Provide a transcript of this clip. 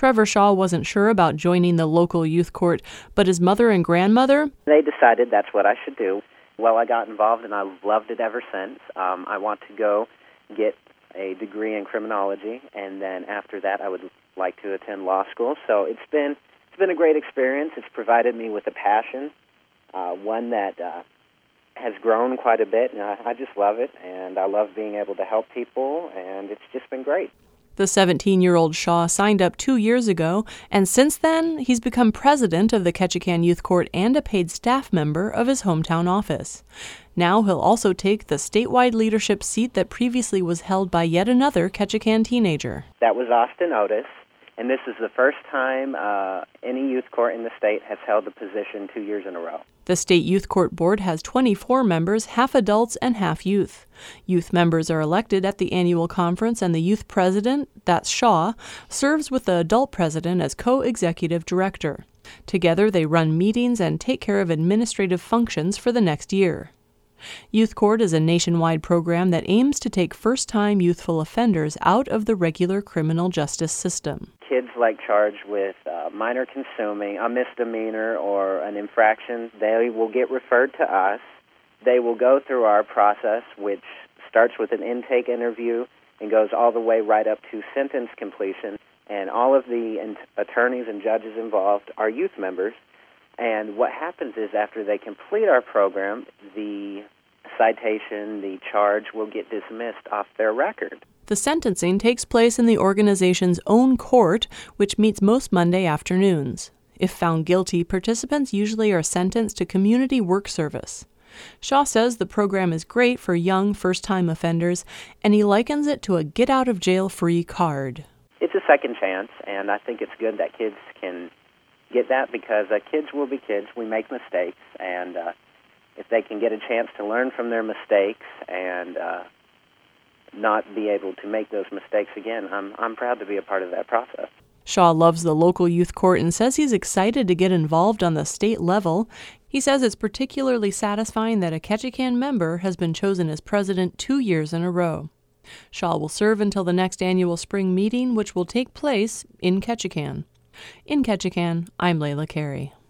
Trevor Shaw wasn't sure about joining the local youth court, but his mother and grandmother, they decided that's what I should do. Well, I got involved, and I've loved it ever since. I want to go get a degree in criminology, and then after that I would like to attend law school. So it's been a great experience. It's provided me with a passion, one that has grown quite a bit, and I just love it, and I love being able to help people, and it's just been great. The 17-year-old Shaw signed up 2 years ago, and since then, he's become president of the Ketchikan Youth Court and a paid staff member of his hometown office. Now he'll also take the statewide leadership seat that previously was held by yet another Ketchikan teenager. That was Austin Otis, and this is the first time any youth court in the state has held the position 2 years in a row. The State Youth Court Board has 24 members, half adults and half youth. Youth members are elected at the annual conference, and the youth president, that's Shaw, serves with the adult president as co-executive director. Together, they run meetings and take care of administrative functions for the next year. Youth Court is a nationwide program that aims to take first-time youthful offenders out of the regular criminal justice system. Kids charged with minor consuming, a misdemeanor, or an infraction, they will get referred to us. They will go through our process, which starts with an intake interview and goes all the way right up to sentence completion. And all of the attorneys and judges involved are youth members. And what happens is after they complete our program, the citation, the charge will get dismissed off their record. The sentencing takes place in the organization's own court, which meets most Monday afternoons. If found guilty, participants usually are sentenced to community work service. Shaw says the program is great for young first-time offenders, and he likens it to a get-out-of-jail-free card. It's a second chance, and I think it's good that kids can get that because kids will be kids. We make mistakes, and if they can get a chance to learn from their mistakes and not be able to make those mistakes again, I'm proud to be a part of that process. Shaw loves the local youth court and says he's excited to get involved on the state level. He says it's particularly satisfying that a Ketchikan member has been chosen as president 2 years in a row. Shaw will serve until the next annual spring meeting, which will take place in Ketchikan. In Ketchikan, I'm Layla Carey.